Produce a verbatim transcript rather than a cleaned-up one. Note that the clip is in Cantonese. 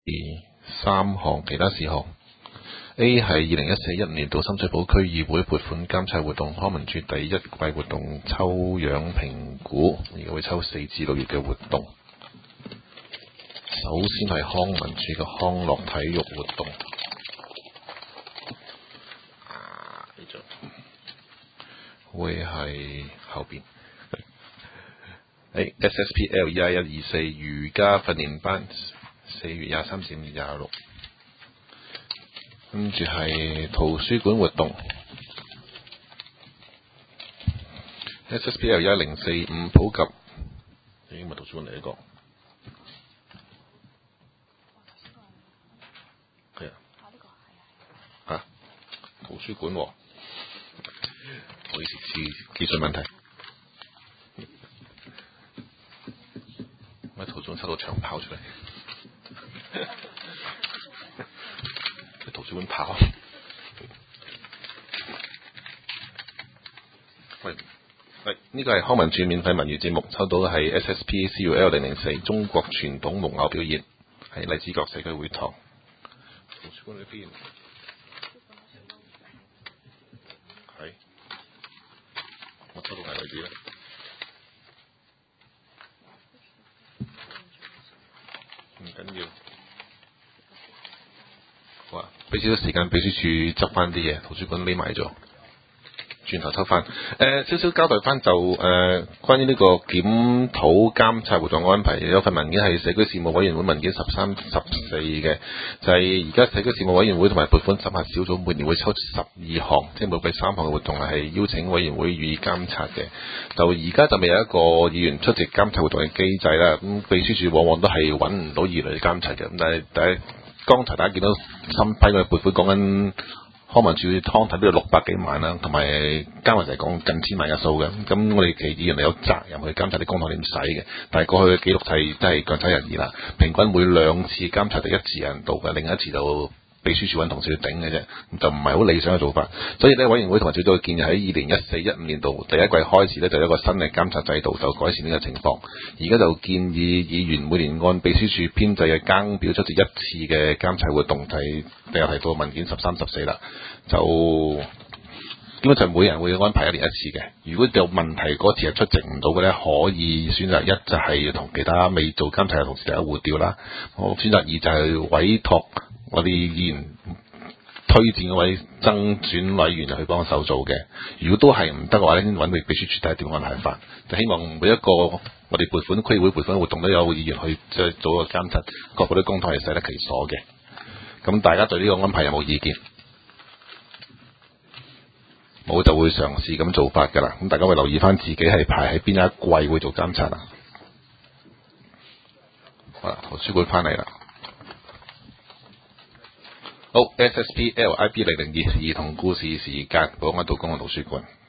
三項其他事項。A 係二零一四一年度深水埗區議會撥款監察活動，康文署第一季活動抽樣評估，而家會抽四至六月嘅活動。首先係康文署嘅康樂體育活動，啊，呢張會係後邊。誒 S S P L 二一二四瑜伽訓練班，四月廿三至五月廿六。跟住係圖書館活動 S S P L 一零四五普及，咦，咪圖書館嚟呢個？係啊，啊，圖書館喎，唔好意思，技術問題。我喺圖書館抽到長跑出嚟。圖書館跑，喂喂，呢個係康文署免費文娛節目，抽到嘅係 S S P C U L 零零四中國傳統木偶表演，喺荔枝角社區會堂。圖書館呢邊係，我抽到係位置啦。唔緊要。好啊，俾少少時間秘書處執翻啲嘢，圖書館匿埋咗，轉頭抽翻。誒、呃，少少交代翻就誒、呃，關於呢個檢討監察活動安排，有份文件係社區事務委員會文件十三十四嘅，就係而家社區事務委員會同埋撥款審核小組每年會抽十二項，即係每季三項嘅活動係邀請委員會予以監察嘅。就而家就未有一個議員出席監察活動嘅機制啦。咁秘書處往往都係揾唔到議員嚟監察嘅。咁但係第一。剛才大家見到審批嘅撥款講緊康文署湯睇都有六百幾萬啦，同埋加埋就係講近千萬嘅數嘅。咁我哋其實議員係有責任去監察啲公帑點使嘅，但係過去嘅記錄係真係腳踩人意啦。平均每兩次監察就一次人度嘅，另一次就秘書處揾同事去頂嘅啫，就唔係好理想嘅做法。所以呢，委員會同埋小組建議喺二零一四一五年度第一季開始呢，就有一個新嘅監察制度，就改善呢個情況。而家就建議議員每年按秘書處編制嘅更表出席一次嘅監察活動，就係比較提到文件十三十四啦。就基本上每人會安排一年一次嘅。如果有問題嗰次係出席唔到嘅呢，可以選擇一就係同其他未做監察嘅同事大家互調啦。我選擇二就係委託我哋議員推薦嗰位增選委員去幫手做嘅。如果都係唔得嘅話咧，揾佢秘書處睇下點安排法。就希望每一個我哋撥款區議會撥款活動都有議員去即係做個監察，確保啲公帑係使得其所嘅。咁大家對呢個安排有冇意見？冇就會嘗試咁做法㗎啦。咁大家會留意翻自己係排喺邊一季會做監察啊。好啦，圖書館翻嚟啦。好 ，S S P L I B 零零二兒童故事時間，寶安道公共圖書館。